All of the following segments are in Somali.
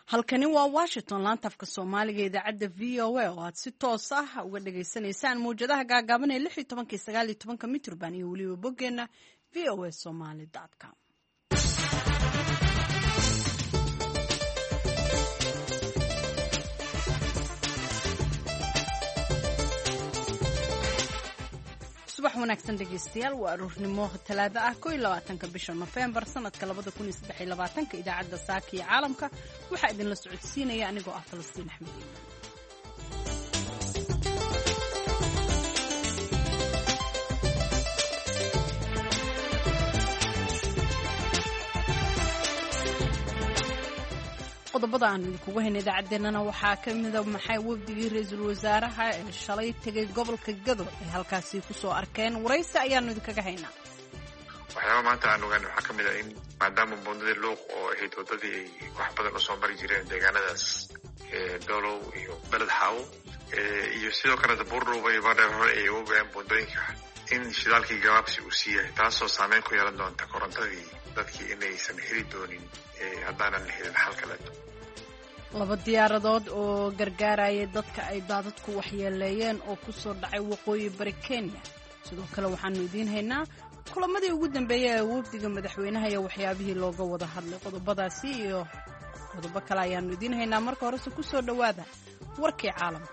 halkani waa Washington laanta afka Soomaaliga idaacada VOA oo aad si toos ah uga dhageysanaysaan muujadaha gaagaaban ee 16 iyo 19 mitirban iyo waliba boggeena voasomali.com. subax wanaagsan dhegeystayaal waa aroornimo talaado ah 22 bisha November sanadka 2023 idaacada saaki ee caalamka waxa idin la socodsiinaya anigoo ah Falastiin Axmed. qodobada aan kugu haynay idaacadeenana waxaa ka mid ah maxay wafdigii ra'iisul wasaaraha ee shalay tagay gobolka Gado ee halkaasi ku soo arkeen waraysi ayaanu idinkaga haynaa. waxyaaba maanta aan ogaan waxaa ka mid ah in maadaama boondada luuq oo ahayd wadadii ay wax badan u soo mari jireen deegaanadaas dolow iyo beled xaawo iyo sidoo kale buurdhuuba iyo baadheer hore ay uga go'een boondooyinka in shidaalkii gabaabsi uu siiyay taasoo saameyn ku yeelan doonta korontadii dadkii inaysan heli doonin haddaanan helin xal kaleeto. laba diyaaradood oo gargaaraya dadka ay daadadku waxyeeleeyeen oo ku soo dhacay waqooyi bari Kenya. sidoo kale waxaanu idiin haynaa kulamadii ugu dambeeyay ee wafdiga madaxweynaha iyo waxyaabihii looga wada hadlay qodobadaasi iyo qodobo kale ayaanu idiin haynaa. marka horese ku soo dhawaada warkii caalamka.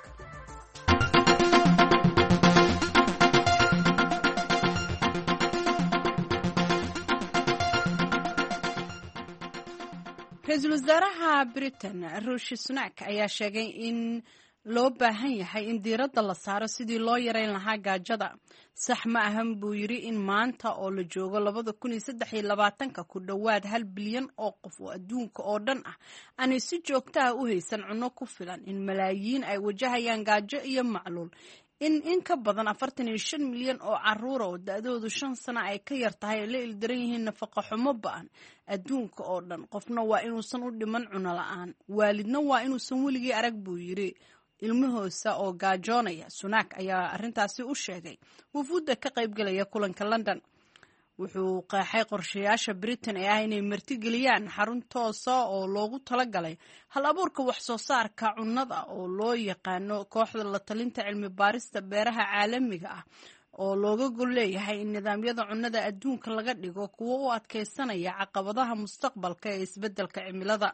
ra'iisul wasaaraha Britain Rishi Sunak ayaa sheegay in loo baahan yahay in diiradda la saaro sidii loo yareyn lahaa gaajada. sax ma ahan buu yiri in maanta oo la joogo 2023 ku dhawaad 1 bilyan oo qof oo adduunka oo dhan ah aanay si joogto ah u haysan cunno ku filan, in malaayiin ay wajahayaan gaajo iyo macluul, in ka badan 45 milyan oo carruur oo da'doodu 5 sano ay ka yar tahay ay la ildaran yihiin nafaqo xumo ba'an adduunka oo dhan. qofna waa inuusan u dhiman cunno la'aan, waalidna waa inuusan weligii arag buu yiri ilmahoosa oo gaajoonaya. Sunak ayaa arrintaasi u sheegay wufuudda ka qaybgalaya kulanka London. wuxuu qeexay qorshayaasha Britain ee ah inay martigeliyaan xarun toosa oo loogu talagalay hal abuurka wax soo saarka cunnada oo loo yaqaano kooxda la talinta cilmi baarista beeraha caalamiga ah oo looga gol leeyahay in nidaamyada cunnada adduunka laga dhigo kuwo u adkeysanaya caqabadaha mustaqbalka ee isbeddelka cimilada.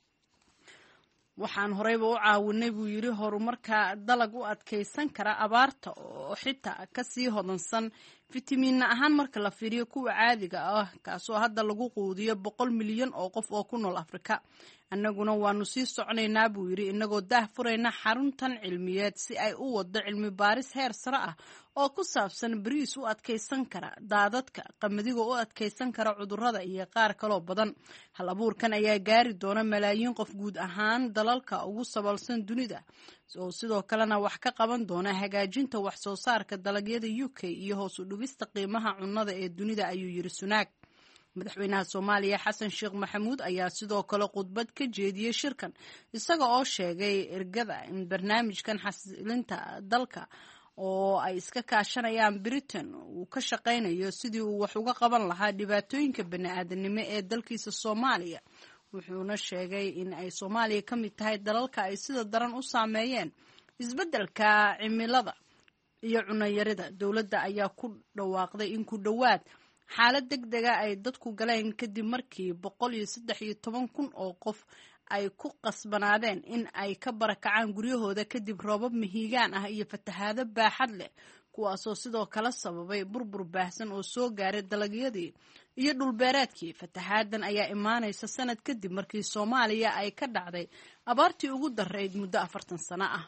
waxaan horeyba u caawinay buu yiri horumarka dalag u adkeysan kara abaarta oo xitaa ka sii hodansan fitamiin ahaan marka la fiiriyo kuwa caadiga ah, kaasoo hadda lagu quudiyo 100 milyan oo qof oo ku nool Afrika. annaguna waanu sii soconaynaa buu yiri inagoo daahfurayna xaruntan cilmiyeed si ay u wado cilmi baaris heer sare ah oo ku saabsan bariis u adkeysan kara daadadka, qamadiga u adkeysan kara cudurrada iyo qaar kaloo badan. hal abuurkan ayaa gaari doona malaayiin qof guud ahaan dalalka ugu sabalsan dunida oo sidoo kalena wax ka qaban doona hagaajinta wax soo saarka dalagyada UK iyo hoos u dhigista qiimaha cunnada ee dunida, ayuu yiri Sunak. madaxweynaha Soomaaliya Xasan Sheekh Maxamuud ayaa sidoo kale khudbad ka jeediyay shirkan isaga oo sheegay ergada in barnaamijkan xasilinta dalka oo ay iska kaashanayaan Britain uu ka shaqeynayo sidii uu wax uga qaban lahaa dhibaatooyinka bani'aadanimo ee dalkiisa Soomaaliya. wuxuuna sheegay in ay Soomaaliya ka mid tahay dalalka ay sida daran u saameeyeen isbeddelka cimilada iyo cunno yarida. dowladda ayaa ku dhawaaqday in ku dhawaad xaalad degdega ay dadku galeen kadib markii 113,000 oo qof ay ku qasbanaadeen in ay ka barakacaan guryahooda kadib roobab mihigaan ah iyo fatahaado baaxad leh, kuwaasoo sidoo kale sababay burbur baahsan oo soo gaaray dalagyadii iyo dhulbeereedkii. fatahaadan ayaa imaanaysa sanad kadib markii Soomaaliya ay ka dhacday abaartii ugu darayd muddo 40 sano ah.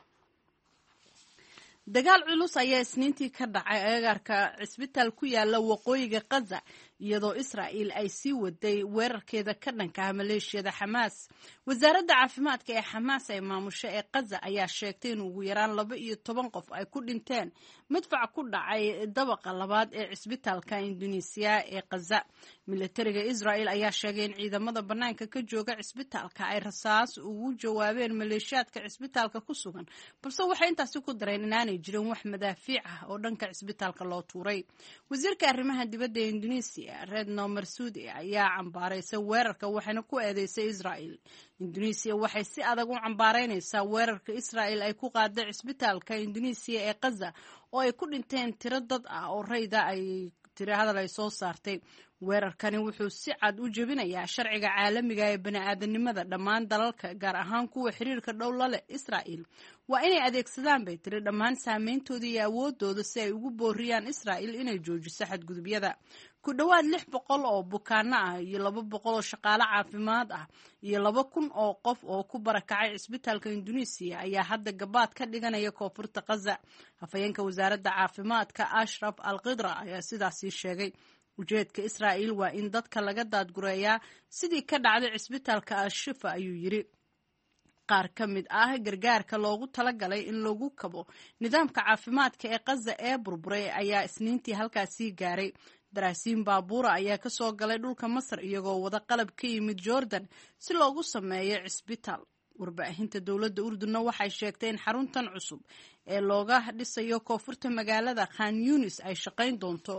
dagaal culus ayaa isniintii ka dhacay agagaarka cisbitaal ku yaala waqooyiga Gaza iyadoo Israa'iil ay sii waday weerarkeeda ka dhanka ah maleeshiyada Xamaas. wasaaradda caafimaadka ee Xamaas ee maamusha ee Gaza ayaa sheegtay in ugu yaraan 12 qof ay ku dhinteen madfac ku dhacay dabaqa labaad ee cisbitaalka Indonesia ee Gaza. militariga Israa'iil ayaa sheegay in ciidamada banaanka ka jooga cisbitaalka ay rasaas ugu jawaabeen maleeshiyaadka cisbitaalka ku sugan, balse waxay intaasi ku dareen inaanay jirin wax madaafiic ah oo dhanka cisbitaalka loo tuuray. wasiirka arrimaha dibadda ee Indonesia Indonesia Retno Marsudi ayaa cambaaraysay weerarka waxayna ku eedeysay Israel. Indonesia waxay si adag u cambaaraynaysaa weerarka Israel ay ku qaaday cisbitaalka Indonesia ee Gaza oo ay ku dhinteen tiro dad ah oo rayda ay tiri hadal ay soo saartay. Weerarkani wuxuu si cad u jebinayaa sharciga caalamiga ee bani'aadanimada dhammaan dalalka gaar ahaan kuwa xiriirka dhow la leh Israel waa inay adeegsadaan bay tiri dhammaan saameyntooda iyo awoodooda si ay ugu booriyaan Israel inay joojiso xadgudubyada. Ku dhowaad 600 oo bukaano ah iyo 200 oo shaqaale caafimaad ah iyo 2,000 oo qof oo ku barakacay cisbitaalka Indonesia ayaa hadda gabaad ka dhiganaya koonfurta Gaza. Hafayeenka wasaaradda caafimaadka Ashraf Al-Qidra ayaa sidaasi sheegay. Ujeedka Israel waa in dadka laga daadgureeyaa sidii ka dhacday cisbitaalka Al-Shifa ayuu yiri. Qaar ka mid ah gargaarka loogu talagalay in lagu kabo nidaamka caafimaadka ee Gaza ee burburay ayaa Isniintii halkaasii gaaray. Daraasiin baabuura ayaa ka soo galay dhulka Masar iyagoo wada qalab ka yimid Jordan si loogu sameeyo cisbitaal. Warbaahinta dowladda Urdunna waxay sheegtay in xaruntan cusub ee looga dhisayo koonfurta magaalada Khan Yunis ay shaqayn doonto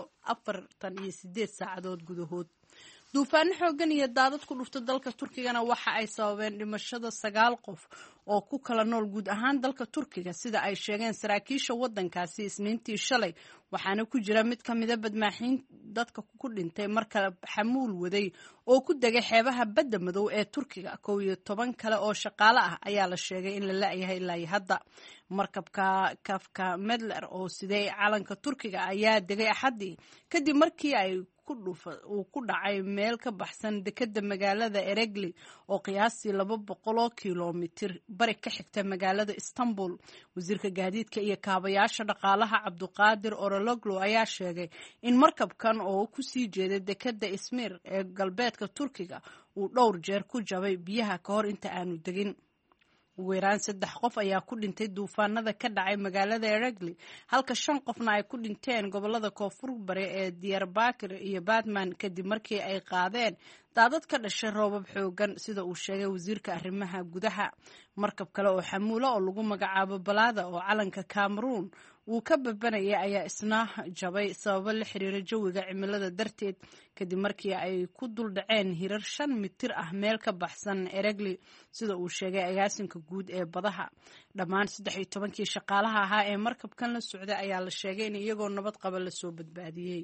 48 saacadood gudahood. Duufaano xooggan iyo daadad ku dhufta dalka Turkigana waxa ay sababeen dhimashada 9 qof oo ku kala nool guud ahaan dalka Turkiga sida ay sheegeen saraakiisha waddankaasi Isniintii shalay, waxaana ku jira mid ka mid ah badmaaxiin dadka ku dhintay marka xamuul waday oo ku degay xeebaha badda madow ee Turkiga. 12 kale oo shaqaale ah ayaa la sheegay in la la'yahay ilaa hadda. Markabka Kafka Medler oo sidee calanka Turkiga ayaa degay Axaddii kadib markii ay uu ku dhacay meel ka baxsan dekedda magaalada Eregli oo qiyaastii 200 kiiloomitir bari ka xigta magaalada Istanbul. Wasiirka gaadiidka iyo kaabayaasha dhaqaalaha Cabduqaadir Orologlu ayaa sheegay in markabkan oo ku sii jeeday dekedda Izmir ee galbeedka Turkiga uu dhowr jeer ku jabay biyaha ka hor inta aanu degin. Ugu yaraan 3 qof ayaa ku dhintay duufaanada ka dhacay magaalada Eregli halka 5 qofna ay ku dhinteen gobolada koonfur bari ee Diyarbakir iyo Batman kadib markii ay qaadeen daadad ka dhashay roobab xoogan sida uu sheegay wasiirka arrimaha gudaha. Markab kale oo xamuula oo lagu magacaabo Balada oo calanka Cameroon uu ka babanayay ayaa isna jabay sababo la xiriira jawiga cimilada darteed kadib markii ay ku dul dhaceen hirar 5 mitir ah meel ka baxsan Eregli sida uu sheegay agaasinka guud ee badaha. Dhammaan 13 shaqaalaha ahaa ee markabkan la socday ayaa la sheegay in iyagoo nabad qaba la soo badbaadiyay.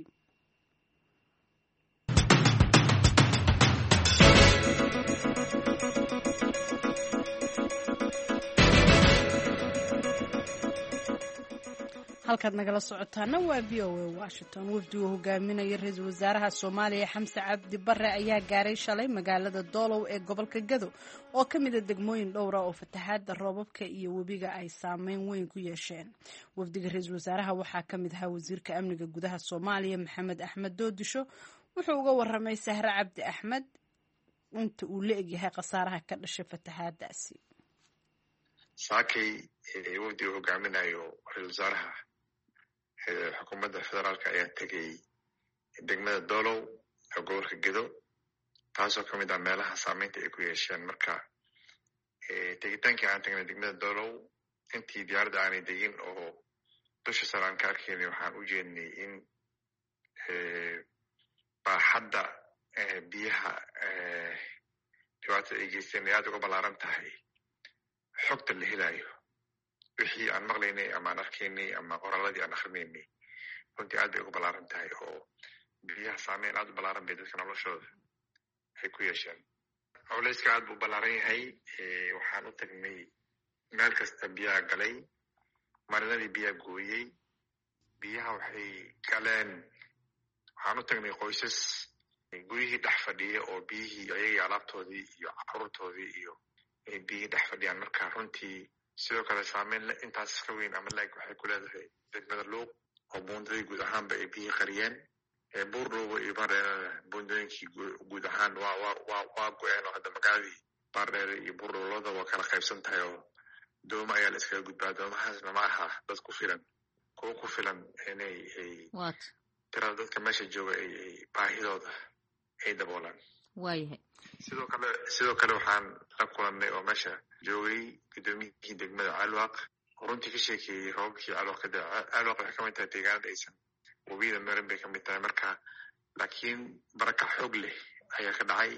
halkaad nagala socotaana waa VOA Washington. Wafdigu hogaaminaya ra-iisul wasaaraha Soomaaliya Xamse Cabdi Barre ayaa gaaray shalay magaalada Doolow ee gobolka Gado oo ka mid ah degmooyin dhowra oo fatahaada roobabka iyo webiga ay saameyn weyn ku yeesheen. Wafdiga ra-iisul wasaaraha waxaa ka mid ahaa wasiirka amniga gudaha Soomaaliya Maxamed Axmed Doodisho. Wuxuu uga warramay Sahre Cabdi Axmed inta uu la egyahay khasaaraha ka dhashay fatahaadaasi. saakay wafdiga hogaaminayo ra-iisul wasaaraha xukuumadda federaalka ayaa tegay degmada Doolow ee gobolka Gedo taasoo ka mid ah meelaha saameynta ay ku yeesheen. marka tegitaankii aan tagnay degmada Doolow intii diyaaradda aanay degin oo dusha sare aan ka arkaynay waxaan u jeednay in baaxadda biyaha dhibaatada ay geysteen ay aad uga ballaaran tahay. xogta la helayo wixii aan maqlaynay ama aan arkaynay ama qoraaladii aan akrinaynay runtii aad bay uga ballaaran tahay oo biyaha saameyn aad u ballaaran bay dadka noloshooda ay ku yeesheen. culeyska aad buu ballaaran yahay. waxaan u tagnay meel kasta biyaha galay, marinadii biyaha gooyey, biyaha waxay galeen. waxaan u tagnay qoysas guryihii dhex fadhiya oo biyihii ayagii alaabtoodii iyo caruurtoodii iyo biyihii dhex fadhiyaan. marka runtii sidoo kale saameyn intaas ka weyn ama laeg waxay ku leedahay degmada Luuq oo buundadii guud ahaanba ay biyihii qariyeen. Buurdhoobo iyo Baardheere buundooyinkii guud ahaan waa go-een oo hadda magaaladii Baardheere iyo Buurdhoolada waa kala qaybsan tahay oo doomo ayaa la iskaga gudbaa. doomahaasna ma aha dad ku filan, kuwo ku filan inay tirada dadka meesha jooga ay baahidooda ay daboolaan. waayahay sidoo kale waxaan la kulannay oo meesha joogay gudoomiyihii degmada Calwaaq oo runtii ka sheekeeyey roobabkii Calwaaq ka da'ay. Calwaaq waxay ka mid tahay deegaanada aysan webiyada marin bay ka mid tahay. marka laakiin barakac xoog leh ayaa ka dhacay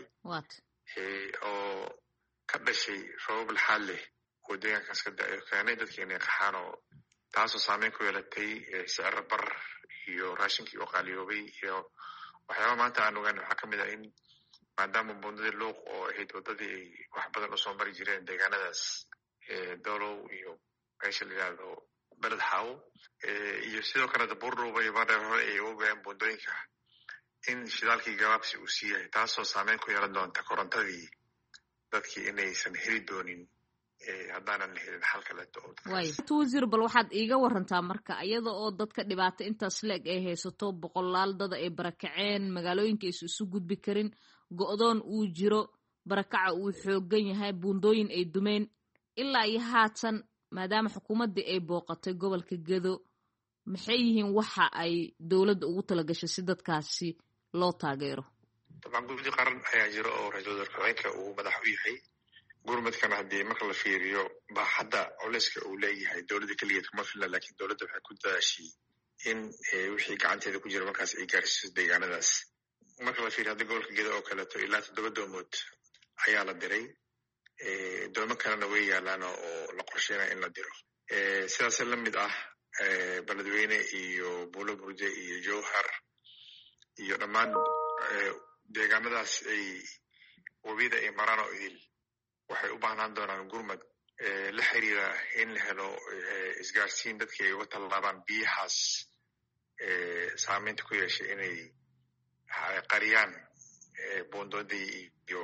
oo ka dhashay roobab laxaad leh oo deegaankaas ka da-ay keenay dadkii inay qaxaan oo taasoo saameyn ku yeelatay sicir bar iyo raashinkii oo qaaliyoobay iyo waxyaaba maanta aan ogaan waxaa kamid ah in maadaama buundadii luuq oo ahayd wadadii ay wax badan usoo mari jireen deegaanadaas doolow iyo meesha la yidhaahdo beled xaawo iyo sidoo kale buurdhuuba iyo baadheer hore ay ogaayeen buundooyinka in shidaalkii gabaabsi uu siiyahay taasoo saameyn ku yeelan doonta korontadii dadkii inaysan heli doonin haddaanan la helin xal kaleeto. wasiir bal waxaad iiga warantaa marka iyada oo dadka dhibaato intaas leeg ay haysato boqolaal dada ay barakaceen magaalooyinka aysan isu gudbi karin go-doon uu jiro barakaca uu xoogan yahay buundooyin ay dumeen ilaa iyo haatan maadaama xukuumaddii ay booqatay gobolka Gedo maxay yihiin waxa ay dowladda ugu talagashay si dadkaasi loo taageero? طبعا guddi qaran ayaa jiro oo ra-iisul wasaarka uu madax u yahay gurmadkan haddii marka la fiiriyo baaxadda culayska uu leeyahay dowladda keligeed kuma filna laakiin dowladda waxay ku dadaashay in wixii gacanteeda ku jira markaas ay gaarsiiso deegaanadaas marka la fiiriyo haddii gobolka Gedo oo kaleeto ilaa 7 doomood ayaa la diray doomo kalena way yaalaan oo la qorsheynayo in la diro sidaas la mid ah beledweyne iyo buulo burje iyo jowhar iyo dhammaan deegaanadaas ay wabida ay maraan oo idil waxay u baahnaan doonaan gurmad la xiriira in la helo isgaarsiin dadkii ay uga tallaabaan biyahaas saameynta ku yeeshay inay qariyaan buundadii iyo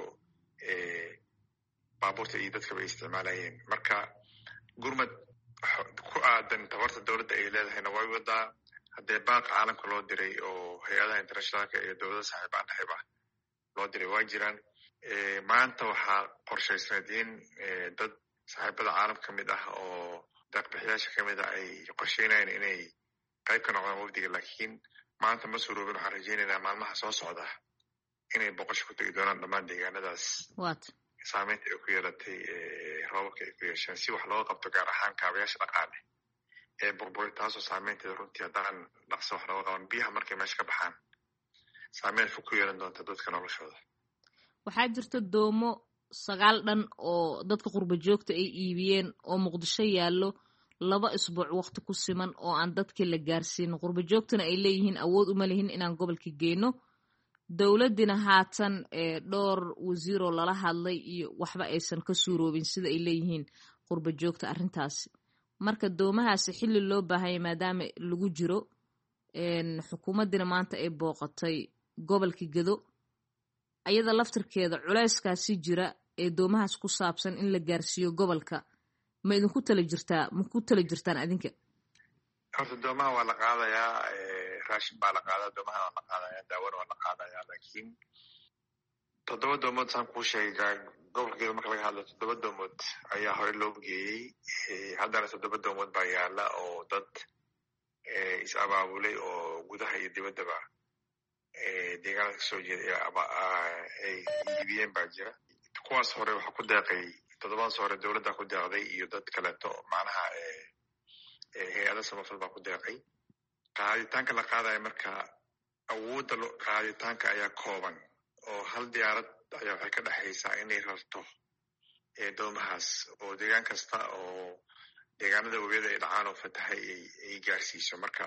baabuurta iyo dadkaba ay isticmaalayeen marka gurmad ku aadan tabarta dowladda ay leedahayna way wadaa haddee baaq caalamka loo diray oo hay-adaha internationaalka iyo dowlada saaxiibaan dhexib ah loo diray waa jiraan maanta waxaa qorshaysnayd in dad saaxiibada caalam ka mid ah oo deeqbixiyaasha ka mid ah ay qorsheynayaan inay qayb ka noqdaan wafdiga laakiin maanta ma suroobin waxaan rajeynaynaa maalmaha soo socda inay boqosho ku tegi doonaan dhammaan deegaanadaas saameynta ay ku yeelatay roobabka ay ku yeesheen si wax looga qabto gaar ahaan kaabayaasha dhaqaale ee burburay taasoo saameynteeda runtii haddaan dhaqso wax looga qaban biyaha markay meesha ka baxaan saameyn fog ku yeelan doonta dadka noloshooda. waxaa jirta doomo 9 dhan oo dadka qurba joogta ay iibiyeen oo Muqdisho yaallo 2 isbuuc waqti ku siman oo aan dadkii la gaarsiin qurba joogtana ay leeyihiin awood uma lehin inaan gobolka geeyno dowladina haatan dhowr wasiiroo lala hadlay iyo waxba aysan ka suuroobin sida ay leeyihiin qurba joogta arrintaasi marka doomahaasi xilli loo baahanya maadaama lagu jiro xukuumaddina maanta ay booqatay gobolka Gedo ayada laftirkeeda culayskaasi jira ee doomahaas ku saabsan in la gaarsiiyo gobolka ma idinku tala jirtaan adinka? horta doomaha waa la qaadayaa raashin baa la qaadaa doomaha waa la qaadayaa daawona waa la qaadayaa laakiin 7 doomood saan kuu sheegay gobolka Gedo marka laga hadlo 7 doomood ayaa hore loo geeyey haddana 7 doomood baa yaala oo dad is abaabulay oo gudaha iyo dibaddaba deegaanada kasoo jeeda ay iibiyeen baa jira kuwaas hore waxaa ku deeqay 7daas hore dowladda ku deeqday iyo dad kaleeto macnaha hay-ada samafal baa ku deeqay qaaditaanka la qaadaya marka awoodda qaaditaanka ayaa kooban oo hal diyaarad ayaa waxay ka dhexaysaa inay rarto doomahaas oo deegaan kasta oo deegaanada wabiyada ay dhacaan oo fatahay ay gaarsiiso marka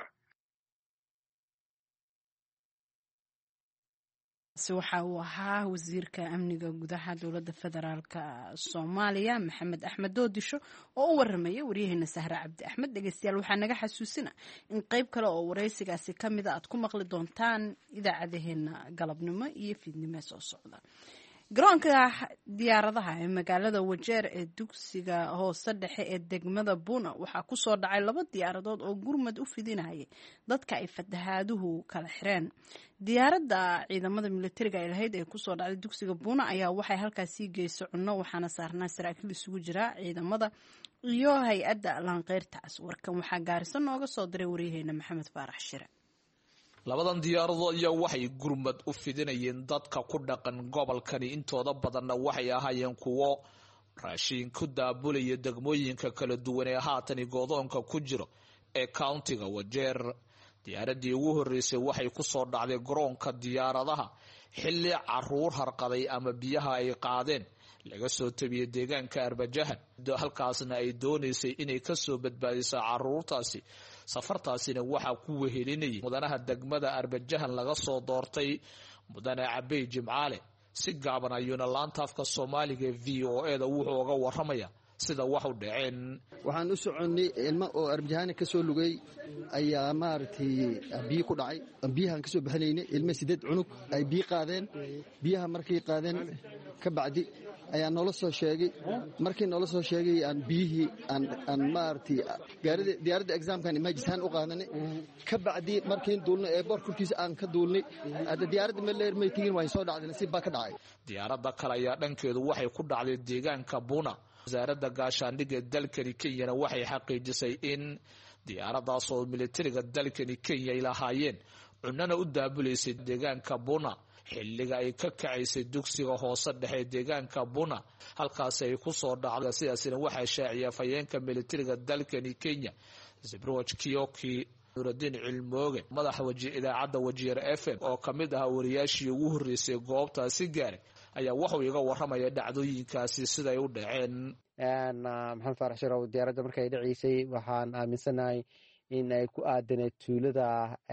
waxa uu ahaa wasiirka amniga gudaha dowladda federaalka Soomaaliya Maxamed Axmed Doodisho oo u waramayay waryaheena Sahra Cabdi Axmed dhageystayaal waxaa naga xasuusina in qayb kale oo wareysigaasi kamid ah aad ku maqli doontaan idaacadaheena galabnimo iyo fiidnimo soo socda garoonka diyaaradaha ee magaalada Wajeer ee dugsiga hoose dhexe ee degmada Buna waxaa ku soo dhacay 2 diyaaradood oo gurmad u fidinayay dadka ay fatahaduhu kala xireen diyaaradda ciidamada militariga ay lahayd ee ku soo dhacday dugsiga Buna ayaa waxay halkaas geysay cunno waxaana saarnaa saraakiil isugu jira ciidamada iyo hay-adda Lanqeyrtaas warkan waxaa gaarsan nooga soo diray waryaheena Maxamed Faarax Shire. 2 diyaaradood ayaa waxay gurmad u fidinayeen dadka ku dhaqan gobolkani intooda badanna waxay ahaayeen kuwo raashin ku daabulaya degmooyinka kala duwan ee haatan go'doonka ku jiro ee countiga Wajeer diyaaradii ugu horeysay waxay ku soo dhacday garoonka diyaaradaha xilli caruur harqaday ama biyaha ay qaadeen laga soo tabiyey deegaanka Arbajahan halkaasna ay doonaysay inay ka soo badbaadiso caruurtaasi safartaasina waxa ku wehelinayay mudanaha degmada Arbajahan laga soo doortay mudane Cabay Jimcaale si gaaban ayuuna laanta afka Soomaaliga VOA da wuxuu uga waramaya sida wax u dhaceen. Waxaan u soconay ilmo oo Arbajahan ka soo lugay ayaa maartay biyo ku dhacay biyahan ka soo baxnaynay ilmo 8 cunug ay biyo qaadeen biyaha markay qaadeen ka bacdi ayaa nolol soo sheegay markii nolol soo sheegay aan biyihii aan maartay diyaaradda examkan imajisan u qaadanay ka bacdi markii duulno ee boorkiisa aan ka duulnay diyaaradda meel may tigin way soo dhacday nasiib baa ka dhacay. Diyaaradda kale ayaa dhankeedu waxay ku dhacday deegaanka Buna. wasaaradda gaashaandhigga dalkani Kenya waxay xaqiijisay in diyaaraddaas oo militariga dalkani Kenya ay lahaayeen cunana u daabuleysay deegaanka Buna xilliga ay ka kacaysay dugsiga hoose dhexe deegaanka Buna halkaas ay ku soo dhacday sidaasina waxa shaaciyay fayeenka militariga dalkani Kenya Zibrowaj Kiyoki Nuruddin Cilmooge madaxa idaacadda Wajir FM oo kamid ah wariyaashii ugu horeysay goobtaasi gaaray ayaa wuxuu iga waramaya dhacdooyinkaasi sida ay u dhaceen. Maxamed Faarax Sharow diyaaradda markay dhaceysay waxaan aaminsanahay in ay ku aadanay tuulada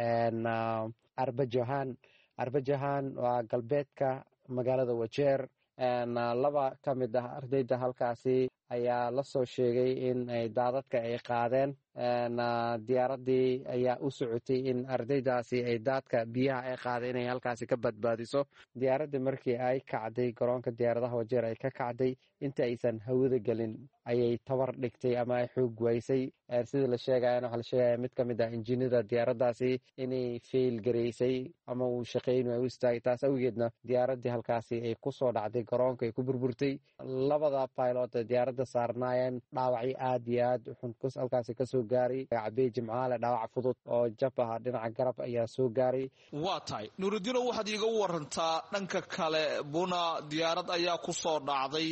Arbajahan waa galbeedka magaalada Wajeer. laba ka mid ah ardayda halkaasi ayaa la soo sheegay in ay daadadka ay qaadeen diyaaradii ayaa u socotay in ardaydaasi ay daadka biyaha ay qaadeen inay halkaasi ka badbaadiso. diyaaradda markii ay kacday garoonka diyaaradaha Wajeer ay ka kacday inta aysan hawada gelin ayay tabar dhigtay ama ay xoog waysay sida la sheegayana waxa la sheegaya mid ka mid ah injiinada diyaaraddaasi inay fail gareysay ama uu shaqeyn way u istaagay taas awgeedna diyaaradii halkaasi ay ku soo dhacday garoonka ay ku burburtay. labada pilot ee diyaaradda saarnaayeen dhaawacyo aad iyo aad xun halkaasi ka soo gaaray. Cabay Jimcaale dhaawac fudud oo jab ah dhinaca garab ayaa soo gaaray. waa tahay Nuruddin waxaad iiga warantaa dhanka kale Buna diyaarad ayaa ku soo dhacday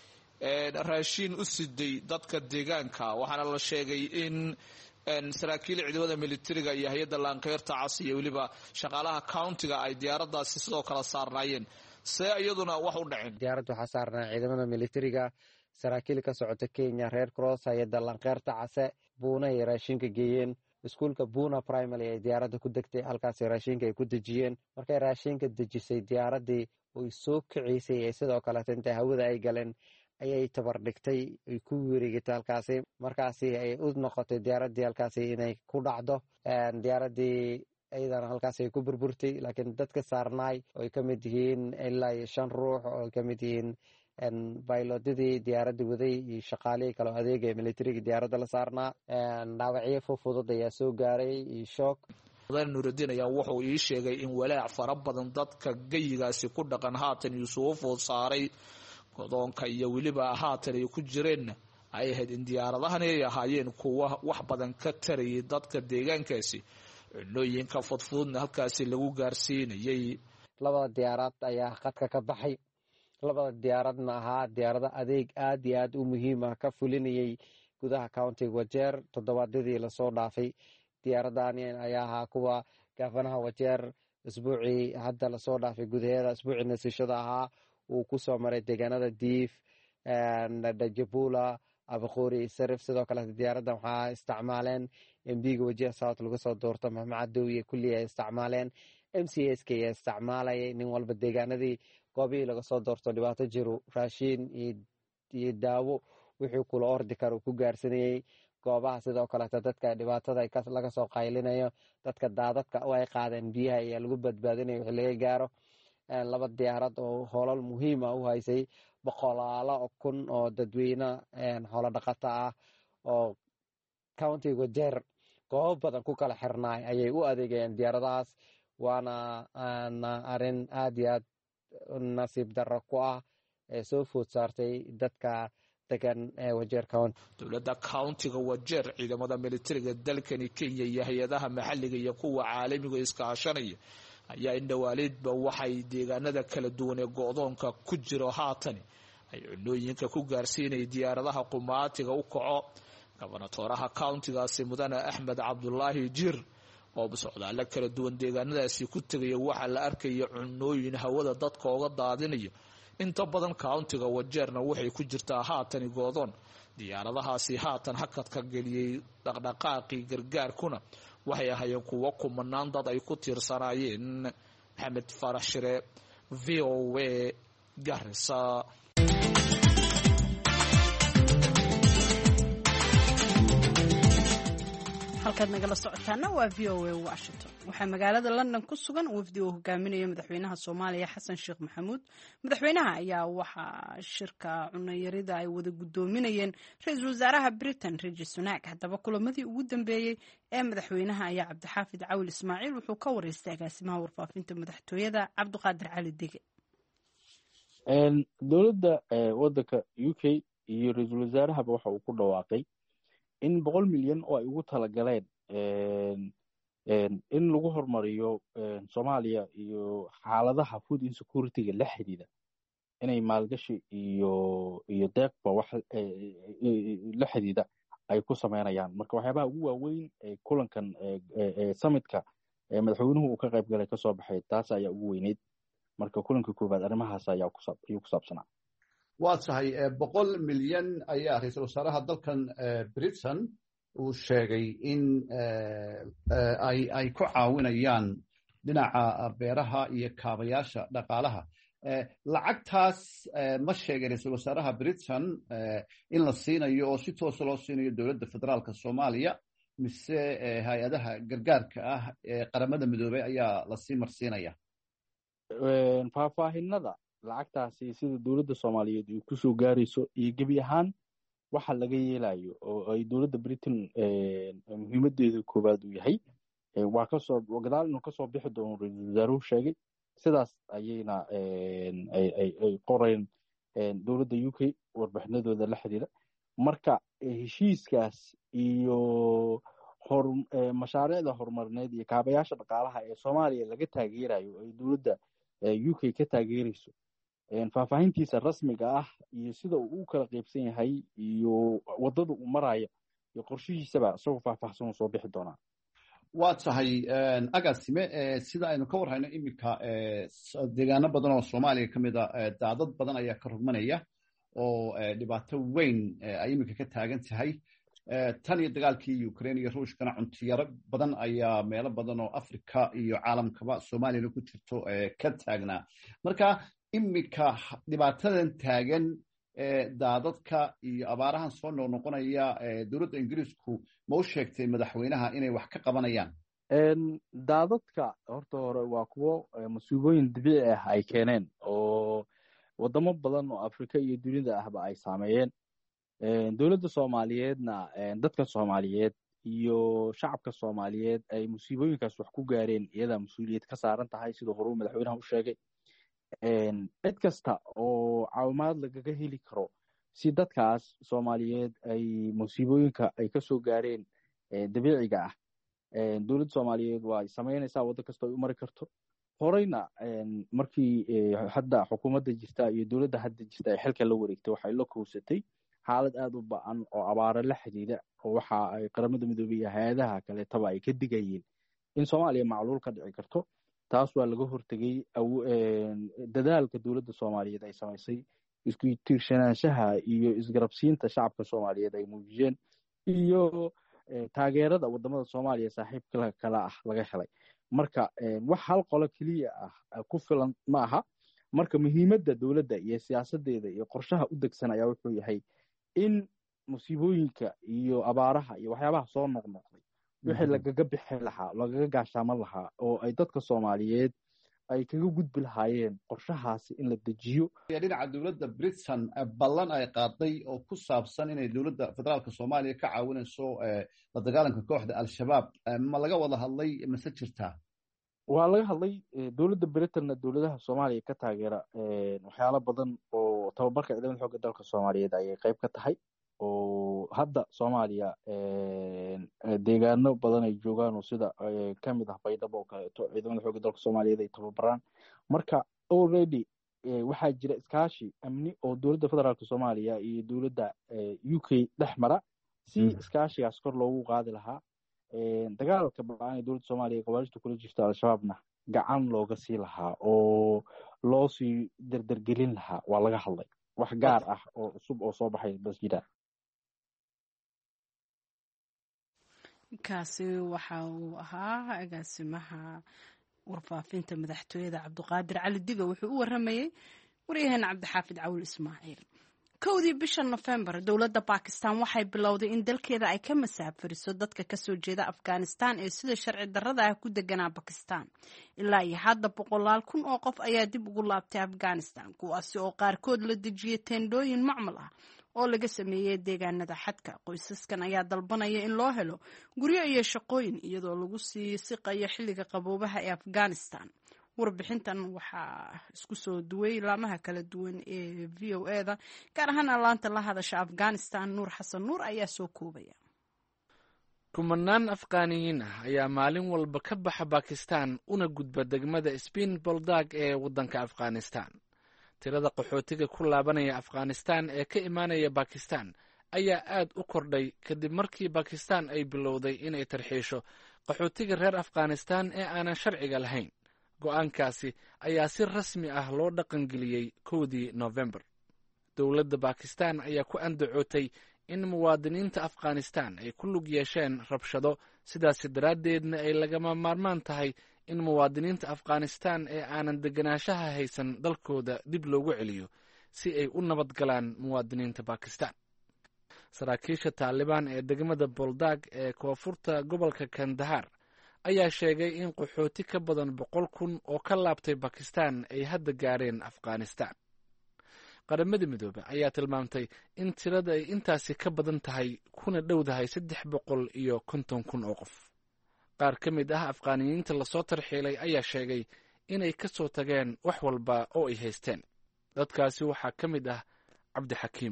raashin u siday dadka deegaanka waxaana la sheegay in saraakiil ciidamada militariga iyo hay'adda laanqeyrta cas iyo waliba shaqaalaha countiga ay diyaaraddaasi sidoo kale saarnaayeen see iyaduna wax u dhaceen. diyaaradda waxaa saarnaa ciidamada militariga saraakiil ka socota Kenya Red Cross hay'adda laanqeyrta case Buna ay raashinka geeyeen iskuulka Buna Primary ay diyaaradda ku degtay halkaas raashinka ay ku dejiyeen markay raashinka dejisay diyaaradii way soo kicisay ee sidoo kale inta hawada ay galeen ayay tabar dhigtay ay ku wareegtay halkaasi markaasi ay u noqotay diyaaradii halkaasi inay ku dhacdo diyaaradii ayadana halkaas ay ku burburtay laakiin dadka saarnaay oo ka mid yihiin ilaa 5 ruux oo ka mid yihiin baylodadii diyaaradda waday iyo shaqaalihii kale oo adeega militariga diyaaradda la saarnaa dhaawacyo fudud ayaa soo gaaray iyo shock. mudane Nuruddin ayaa wuxuu ii sheegay in walaac fara badan dadka gayigaasi ku dhaqan haatan Yuusuf saaray godoonka iyo waliba haatan ay ku jireen ay ahayd in diyaaradahan ay ahaayeen kuwa wax badan ka tarayay dadka deegaankaasi cunooyinka fudfudna halkaasi lagu gaarsiinayay. labada diyaarad ayaa qadka ka baxay labada diyaaradna ahaa diyaarada adeeg aad iyo aad u muhiim ah ka fulinayay gudaha countiga Wajeer toddobaadadii la soo dhaafay. diyaaradani ayaa ahaa kuwa gaafanaha Wajeer isbuucii hadda la soo dhaafay gudaheeda isbuucii nasashada ahaa uu ku soo maray deegaanada Diif Dajabula Abaqori Sarif sidoo kale diyaaradda waxaa isticmaaleen MPga Wajeer South laga soo doorto Maxamed Cadow iyo kulli ay isticmaaleen MCSK ay isticmaalayay nin walba deegaanadii goobii laga soo doorto dhibaato jiro raashin iyo daawo wixii kula ordi karo ku gaarsanayay goobaha sidoo kale dadka dhibaatada laga soo qaylinayo dadka daadadka oo ay qaadeen biyaha ayaa lagu badbaadinayo wixii laga gaaro. laba diyaarad oo hoolal muhiim ah u haysay boqolaalo kun oo dadweyne xoolo dhaqato ah oo countiga Wajeer goob badan ku kala xirnaay ayay u adeegayeen diyaaradahaas waana arrin aad iyo aad nasiib darro ku ah ee soo food saartay dadka degan Wajeer County. dowladda countiga Wajeer ciidamada militariga dalkani Kenya iyo hay'adaha maxalliga iyo kuwa caalamiga iskaashanaya ayaa indhawaaleedba waxay deegaanada kala duwan ee go'doonka ku jiro haatan ay cunooyinka ku gaarsiinay diyaaradaha qumaatiga u kaco. gobernatoraha countigaasi mudane Axmed Cabdullaahi Jir oo socdaale kala duwan deegaanadaasi ku tegaya waxaa la arkaya cunooyin hawada dadka oga daadinayo inta badan countiga Wajeerna waxay ku jirtaa haatan goodoon diyaaradahaasi haatan hakadka geliyay dhaqdhaqaaqii gargaarkuna waxay ahaayeen kuwo kumanaan dad ay ku tiirsanaayeen. Maxamed Farax Shire, VOA, Garissa. halkaad nagala socotaana waa VOA Washington. waxaa magaalada London ku sugan wafdi uu hogaaminayo madaxweynaha Soomaaliya Xasan Sheekh Maxamuud. madaxweynaha ayaa waxaa shirka cunayarida ay wada gudoominayeen ra'iisul wasaaraha Britain Rishi Sunak. haddaba kulamadii ugu dambeeyay ee madaxweynaha ayaa Cabdixaafid Cawil Ismaaciil wuxuu ka wareystay agaasimaha warfaafinta madaxtooyada Cabdiqaadir Cali Dige. dowladda wadanka UK iyo ra'iisul wasaarahaba waxa uu ku dhawaaqay in 100 milyan oo ay ugu talagaleen in lagu hormariyo Soomaaliya iyo xaaladaha food insecurity-ga la xiriira inay maalgashi iyo deeqba wax la xiriira ay ku sameynayaan. marka waxyaabaha ugu waaweyn ee kulankan summitka madaxweynuhu uu ka qayb galay ka soo baxay taas ayaa ugu weyneyd. marka kulanka koobaad arrimahaas ayaa ku saabsanaa. waa tahay 100 milyan ayaa ra'iisul wasaaraha dalkan Britain uu sheegay in ay ku caawinayaan dhinaca beeraha iyo kaabayaasha dhaqaalaha. lacagtaas ma sheegay ra'iisul wasaaraha Britain in la siinayo oo si toos loo siinayo dowladda federaalka Soomaaliya mise hay'adaha gargaarka ah ee qaramada midoobay ayaa la sii marsiinaya. faahfaahinada lacagtaasi sida dowladda Soomaaliyeed uu ku soo gaarayso iyo gebi ahaan waxa laga yeelayo oo ay dowladda Britain muhiimadeedu koobaad u yahay waa ka soo gadaal inuu ka soo bixi doono ra'iisul wasaaruhu sheegay. sidaas ayayna ay qoreen dowladda UK warbixinadooda la xiriira. marka heshiiskaas iyo mashaariicda horumarineed iyo kaabayaasha dhaqaalaha ee Soomaaliya laga taageerayo ay dowladda UK ka taageerayso faahfaahintiisa rasmiga ah iyo sida uu u kala qaybsan yahay iyo wadada uu marayo iyo qorshihiisaba isagoo faahfaahsan soo bixi doonaa. waa tahay agaasime sida aynu ka warhayno iminka deegaano badan oo Soomaaliya ka mid ah daadad badan ayaa ka rogmanaya oo dhibaato weyn ay iminka ka taagan tahay. tan iyo dagaalkii Ukraine iyo Ruushkana cuntiyaro badan ayaa meelo badan oo Afrika iyo caalamkaba Soomaaliya ku jirto ka taagnaa. marka iminka dhibaatadan taagan daadadka iyo abaarahan soo noqonaya dowladda Ingiriisku ma u sheegtay madaxweynaha inay wax ka qabanayaan? daadadka horta hore waa kuwo masuubooyin dabiici ah ay keeneen oo wadamo badan oo Afrika iyo dunida ahba ay saameeyeen. dowladda Soomaaliyeedna dadka Soomaaliyeed iyo shacabka Soomaaliyeed ay musiibooyinkaas wax ku gaareen iyada mas'uuliyad ka saaran tahay sida hore madaxweynaha u sheegay. cid kasta oo caawimaad lagaga heli karo si dadkaas Soomaaliyeed ay musiibooyinka ay ka soo gaareen dabiiciga ah dowladda Soomaaliyeed waa ay sameynaysaa wado kasta ay u mari karto. horeyna markii hadda xukuumadda jirta iyo dowladda hadda jirta ay xilka la wareegtay waxay la kowsatay xaalad aad u ba'an oo abaaro la xiriira oo waxa ay qaramada midoobay iyo hay'adaha kale taba ay ka digayeen in Soomaaliya macluul ka dhici karto. taas waa laga hortagay dadaalka dowladda Soomaaliyeed ay samaysay isku tiirsanaanshaha iyo isgarabsiinta shacabka Soomaaliyeed ay muujiyeen iyo taageerada wadamada Soomaaliya saaxiibka kala ah laga helay. marka wax hal qolo kaliya ah ku filan ma aha. marka muhiimadda dowladda iyo siyaasadeeda iyo qorshaha u degsan ayaa wuxuu yahay in musiibooyinka iyo abaaraha iyo waxyaabaha soo noqnoqday wixii lagaga bixi lahaa lagaga gaashaaman lahaa oo ay dadka Soomaaliyeed ay kaga gudbi lahaayeen qorshahaasi in la dejiyo. dhinaca dowladda Britain ballan ay qaaday oo ku saabsan inay dowladda federaalka Soomaaliya ka caawinayso la dagaalanka kooxda Al-Shabaab ma laga wada hadlay mise jirtaa? waa laga hadlay. dowladda Britain dowladaha Soomaaliya ka taageera waxyaalo badan oo tababarka ciidamada xoogga dalka Soomaaliyeed ayay qayb ka tahay oo hadda Soomaaliya deegaano badan ay joogaan oo sida kamid ah Baydhabo oo kaleeto ciidamada xoogga dalka Soomaaliyeed ay tababaraan. marka already waxaa jira iskaashi amni oo dowladda federaalka Soomaaliya iyo dowladda UK dhex mara si iskaashigaas kor loogu qaadi lahaa dagaalka ba-aan ee dowladda soomaaliya qawaariijta kula jirta al-shabaabna gacan looga sii lahaa oo loo sii derdergelin lahaa waa laga hadlay. wax gaar ah oo cusub oo soo baxay bas jira. kaasi waxa uu ahaa agaasimaha warfaafinta madaxtooyada cabdiqaadir cali diga wuxuu u waramayey waryaheena cabdixaafid cawil ismaaciil. 1 bisha November dowladda Pakistan waxay bilowday in dalkeeda ay ka masaafuriso dadka ka soo jeeda Afghanistan ee sida sharci darrada ah ku deganaa Pakistan. Ilaa iyo hadda 100,000 oo qof ayaa dib ugu laabtay Afghanistan, kuwaasi oo qaarkood la dejiyay teendooyin macmal ah oo laga sameeyay deegaanada xadka. Qoysaskan ayaa dalbanaya in loo helo guryo iyo shaqooyin iyadoo lagu sii siqayo xilliga qaboobaha ee Afghanistan. warbixintan waxaa isku soo duway laamaha kala duwan ee VOA-da gaar ahaan laanta la hadasha Afghanistan. Nuur Xasan Nuur ayaa soo koobaya. kumanaan Afgaaniyiin ah ayaa maalin walba ka baxa Pakistan una gudba degmada Spin Boldag ee waddanka Afghanistan. tirada qaxootiga ku laabanaya Afghanistan ee ka imaanaya Pakistan ayaa aad u kordhay kadib markii Pakistan ay bilowday inay tarxiisho qaxootiga reer Afghanistan ee aanan sharciga lahayn. go'aankaasi ayaa si rasmi ah loo dhaqangeliyey 1 November. dowladda Pakistan ayaa ku andacootay in muwaadiniinta Afghanistan ay ku lug yeesheen rabshado, sidaas daraaddeedna ay lagama maarmaan tahay in muwaadiniinta Afghanistan ee aanan deganaanshaha haysan dalkooda dib loogu celiyo si ay u nabad galaan muwaadiniinta Pakistan. saraakiisha Taliban ee degmada Boldag ee koonfurta gobolka Kandahar ayaa sheegay in qaxooti ka badan 100,000 oo ka laabtay Pakistan ay hadda gaareen Afghanistan. qaramada midoobe ayaa tilmaamtay in tirada ay intaasi ka badan tahay kuna dhowdahay 350,000 oo qof. qaar ka mid ah Afgaaniyiinta lasoo tarxiilay ayaa sheegay inay ka soo tageen wax walba oo ay haysteen. dadkaasi waxaa ka mid ah Cabdixakiim.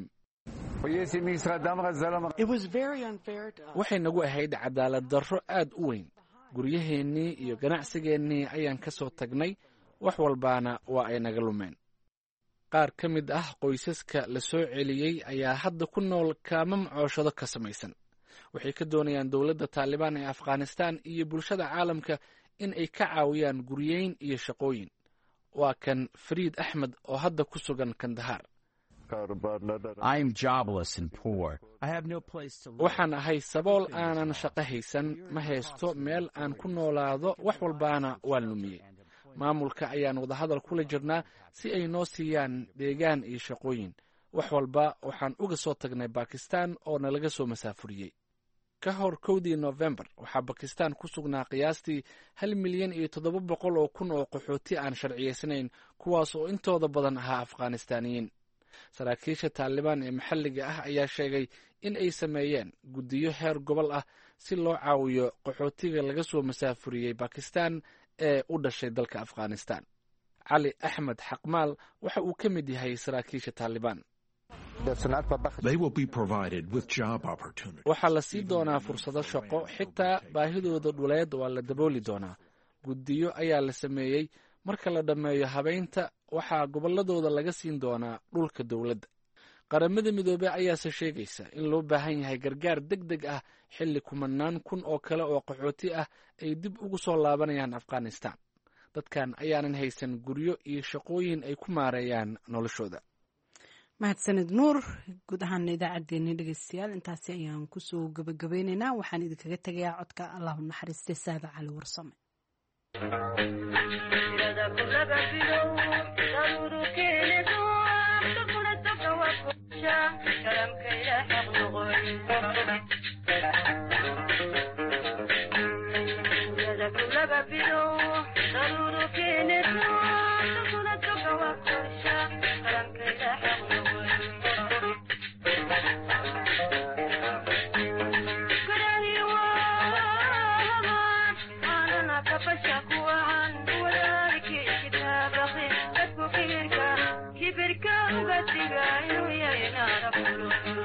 waxay nagu ahayd cadaalad darro aad u weyn. guryaheennii iyo ganacsigeennii ayaan ka soo tagnay, wax walbaana waa ay naga lumeen. qaar ka mid ah qoysaska la soo celiyey ayaa hadda ku nool kaamam cooshado ka samaysan. waxay ka doonayaan dowladda Taliban ee Afghanistan iyo bulshada caalamka in ay ka caawiyaan guryeyn iyo shaqooyin. waa kan Fariid Axmed oo hadda ku sugan Kandahar. waxaan ahay sabool aanan shaqo haysan, ma haysto meel aan ku noolaado, wax walbaana waan lumiyey. maamulka ayaan wadahadal kula jirnaa si ay noo siiyaan deegaan iyo shaqooyin. wax walba waxaan uga soo tagnay Pakistan oo nalaga soo masaafuriyey. ka hor 1 November waxaa Pakistan ku sugnaa qiyaastii 1,700,000 oo qaxooti aan sharciyeysnayn, kuwaas oo intooda badan ahaa Afghaanistaaniyiin. saraakiisha Taliban ee maxalliga ah ayaa sheegay in ay sameeyeen guddiyo heer gobol ah si loo caawiyo qaxootiga laga soo masaafuriyey Pakistan ee u dhashay dalka Afghanistan. Cali Axmed Xaqmaal waxa uu ka mid yahay saraakiisha Taliban. waxaa la sii doonaa fursado shaqo, xitaa baahidooda dhuleed waa la dabooli doonaa. guddiyo ayaa la sameeyey. marka la dhammeeyo habeynta waxaa gobolladooda laga siin doonaa dhulka dowladda. qaramada midoobe ayaase sheegaysa in loo baahan yahay gargaar degdeg ah xilli 10,000 oo kale oo qaxooti ah ay dib ugu soo laabanayaan Afghanistan. dadkan ayaanan haysan guryo iyo shaqooyin ay ku maareeyaan noloshooda. mahadsanid Nuur. guud ahaan idaacaddeenni dhegeystayaal intaasi ayaan kusoo gabagabeynaynaa. waxaan idinkaga tegayaa codka Allahu naxariistay Saada Cali Warsame. كبرك وقد تقايل ويا ينار